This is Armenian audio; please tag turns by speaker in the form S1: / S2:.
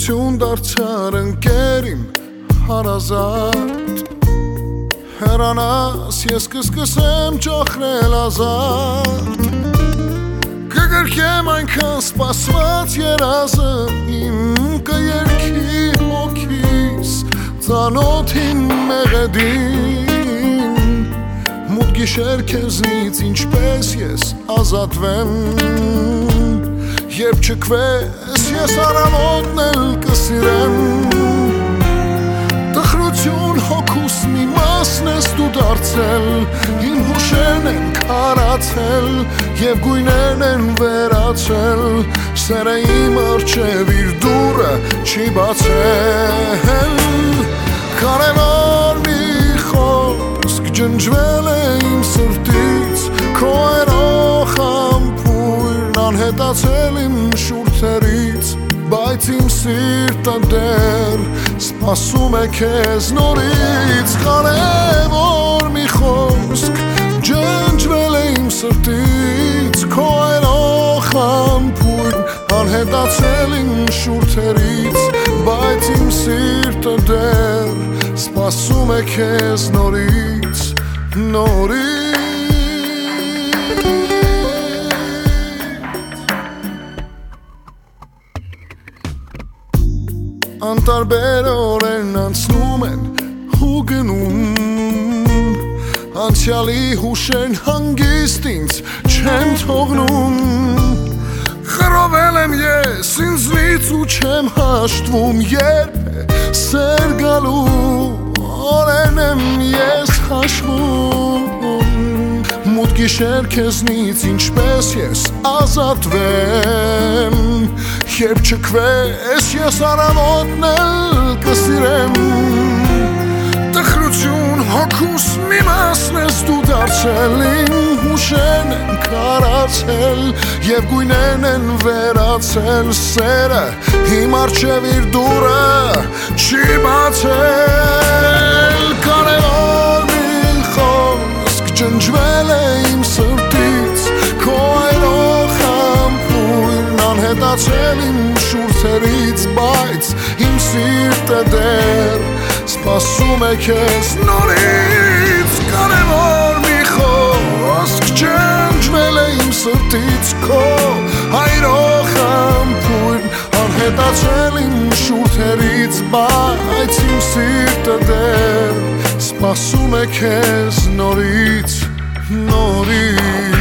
S1: Թխրություն դարձար ընկերիմ հարազատ Հեռանաս ես կսկսեմ ճախրել ազատ Կգրկեմ այնքան սպասված երազը Իմ կերքի հոգիս ծանոթին մեղեդին Մութ գիշեր քեզնից ինչպես ես ազատվեմ Երբ չքվես ես առավոտն էլ կսիրեմ Տխրություն հոգուս մի մասն ես դու դարձել Իմ հուշերն են քարացել Եվ գույներն են վերացել Սերը իմ առջև իր դուռը չի բացել Կարևոր մի խոսք ջնջվել է իմ սրտից Քո երող ամպույրն անհետացել իմ շուրթերից Բայց իմ սիրտը դեռ սպասում է քեզ նորից Կարևոր մի խոսք ջնջվել է իմ սրտից Քո երող ամպույրն անհետացել իմ շուրթերից Բայց իմ սիրտը դեռ սպասում է քեզ նորից Անտարբեր օրերն անցնում են ու գնում Անցյալի հուշերն հանգիստ ինձ չեն թողնում Խռովել եմ ես ինձնից ու չեմ հաշտվում Երբ է սեր գալու օրերն եմ ես հաշվում Մութ գիշեր քեզնից ինչպես ես ազատվեմ Երբ չքվես ես առավոտն էլ կսիրեմ Տխրություն հոգուս մի մասն ես դու դարձել Իմ հուշերն են քարացել Եվ գույներն են վերացել Սերը իմ առջև իր դուռը չի բացել Կարևոր մի խոսք ջնջվել է իմ սրտից Քո այրող ամպույրն անհետացել իմ շուրթերից Բայց իմ սիրտը դեռ սպասում է քեզ նորից Կարևոր մի խոսք ջնջվել է իմ սրտից Քո այրող ամպույրն անհետացել իմ շուրթերից Բայց իմ սիրտը դեռ սպասում է քեզ նորից